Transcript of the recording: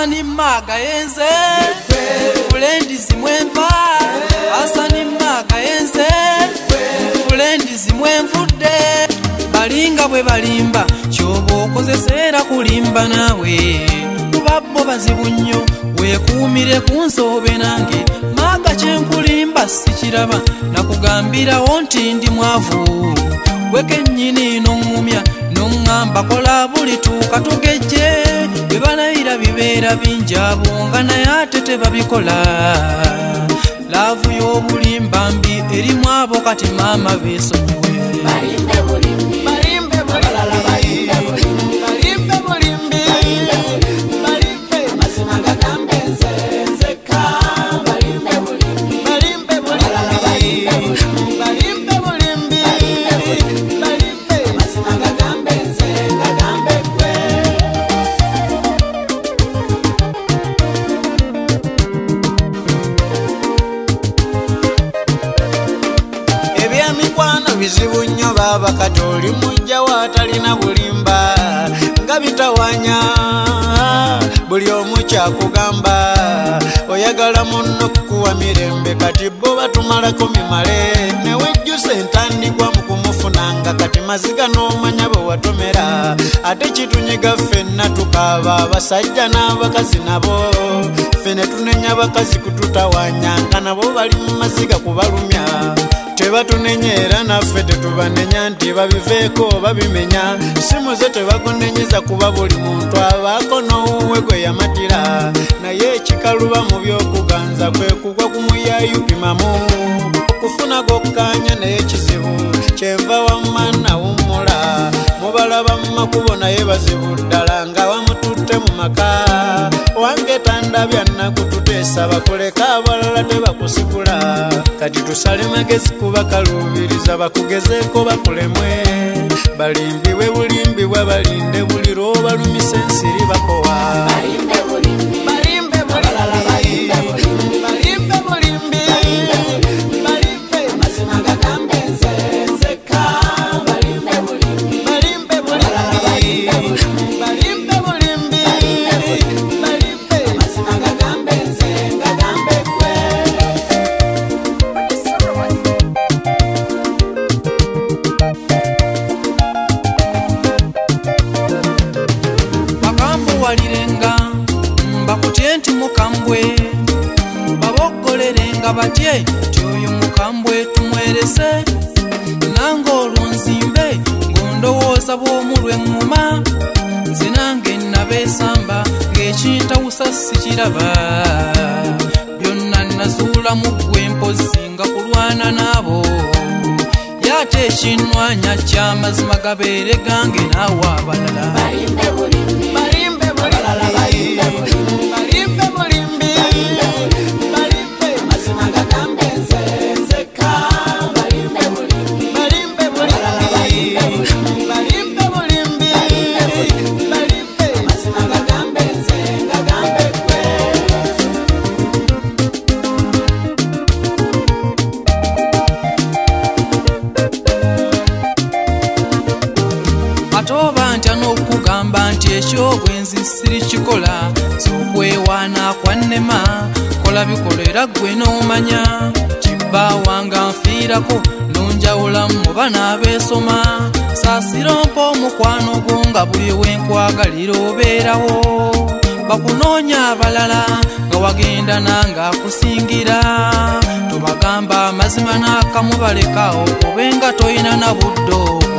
Asani maga yenze Fulendi zimwemva Asani maga yenze Fulendi zimwemvude Balinga bwe balimba Kyobo okozesera kulimba nawe Kubabo bazibu nnyo weekuumire kunsobe nange maga kyenkulimba sikiraba nakugambirawo nti ndi mwavu wekennyini n'oŋŋumya n'oŋŋamba kola buli tuuka tugejje bwe balayira bibeera binjabo nga naye ate tebabikola laavu y'obulimba mbi erimu abo kati maama beesonyiwe balimbe bulimbi balimbe bulimbi balimbe bulimbi balimbe bulimbi balimbe mazima gagambe nzeka balimbe bulimbi balimbe bulimbi balimbe bulimbi balimbe mazima gagambe nzeka gambe kwe eby'emikwano bizibu nnyo baba kati oli mujja waatalina bulimba nga bitawanya buli omu kyakugamba oyagala munno kukuwa mirembe kati bo batumalako mimale newejjusa entandikwa mu kumufunanga kati maziga n'omanya bwe watomera ate kitunyiga ffenna tukaaba abasajja n'abakazi nabo ffe ne tunenya abakazi kututawanya nga nabo bali mu maziga kubalumya tebatunenyeera naffe tetubanenya nti babiveeko babimenya simu ze tebakunenyeza kuba buli muntu abaako n'owuwe gwe yamatira naye ekikaluba mu by'okuganza kwe kugwa kumuyayupimamu okufuna gokkaanya naye kizibu kyenva wamma nawummula mubalaba mu makubo naye bazibu ddala nga bamututte mu maka wange tandabya nnaku tuteesa bakuleka abalala tebakusikula kati tusale magezi kubakalubiriza bakugezeeko bakulemwe balimbiwe bulimbibwa balinde buli lw'obalumisa ensiri bakowa balimbe bulimbi balimbe bulimbi balimbe bulimbi balimbe mazima gagambe nzeka balimbe bulimbi balimbe bulimbi balimbe bulimbi balimbe mazima gagambe nzenga gambe kwe walirenga mbakutye nti mukambwe babogolerenga batye ti oyo mukambwe tumwerese nange olwo nzimbe ng'ondowooza bw'omulwa eŋŋuma nze nange nabeesamba ng'ekintawusa sikiraba byonna nazuula mu ggwe mpozi nga kulwana naabo yate ekinnwanya ky'amazima gabeere gange naawe abalala balimbe bulimbi balimbe bulimbi balimbe bulimbi balimbe mazima gagambe nzeka balimbe bulimbi balimbe bulimbi balimbe bulimbi balimbe mazima gagambe nzenga gambe kwe atoba ntya n'okugamba nti ekyobwenzi sirikikola z'okwewaana kwannema kola bikolera ggwe n'omanya kibba wange nfiirako n'onjawula mu bana abeesoma saasira mpa omukwano gwo nga buli wenkwagalira obeerawo bakunoonya abalala nga wagenda nange akusingira tobagamba amazima n'akamu balekawo obenga toyina na buddo